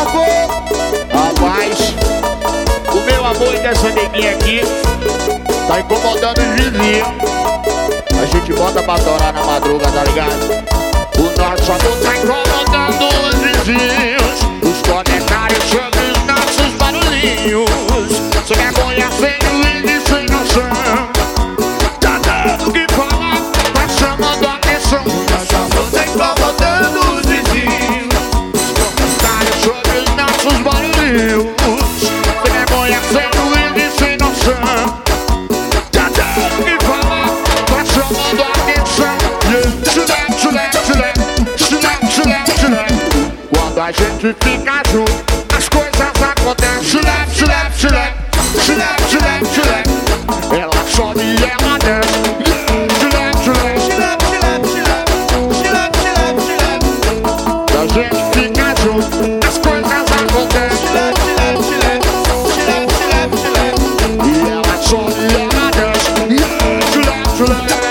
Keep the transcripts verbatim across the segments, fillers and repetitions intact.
Rapaz, o meu amor dessa neguinha aqui tá incomodando os vizinhos. A gente bota pra torar na madruga, tá ligado? O nosso amor tá incomodando os vizinhos. Os comentários sobre os nossos barulhinhos. Sem vergonha, feio e sem noção. Tá dando o que falar, tá chamando a atenção. O nosso amor tá incomodando os vizinhos. Os comentários sobre os nossos barulhinhos. Sem vergonha, feio e sem noção. Tá dando o que falar, tá chamando a atenção. Chulé, chulé, chulé, chulé, chulé, chulé. Quando a gente fica junto, as coisas acontecem. Chulé, chulé, chulé, chulé, chulé, chulé. Ela sobe e ela desce. Chulé, chulé, chulé, chulé, chulé, chulé, chulé, chulé. Quando a gente fica junto, as coisas acontecem. Chulé, chulé, chulé, chulé, chulé, chulé. E ela sobe e ela desce. Chulé, chulé.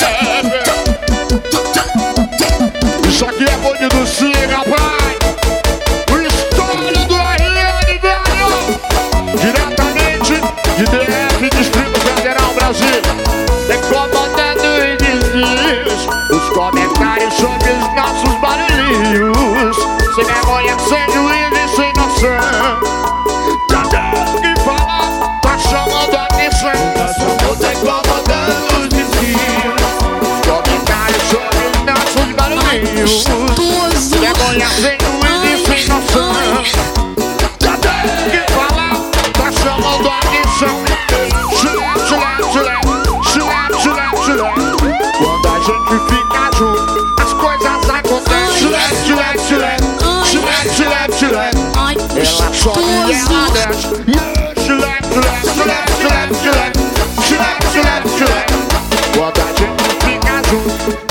Isso aqui é bonde do Cine, pai. O estouro do R N, velho. Diretamente de D F, Distrito Federal, Brasil. Incomodando os vizinhos. Os comentários sobre os nossos barulhinhos. Sem vergonha, sem juízo e sem noção. Tá dando o que falar, tá chamando a atenção. Nosso amor tá incomodando os vizinhos. Os comentários sobre os nossos barulhinhos. Sem vergonha, sem juízo e sem noção. Tá dando o que falar, tá chamando a atenção. Chulé, chulé, chulé, chulé, chulé, chulé. Quando a gente fica junto, as coisas acontecem. Chulé, chulé, chulé, chulé, chulé, chulé. Ela sobe e ela desce. Chulé, chulé, chulé, chulé, chulé, chulé, chulé, chulé. Quando a gente fica junto,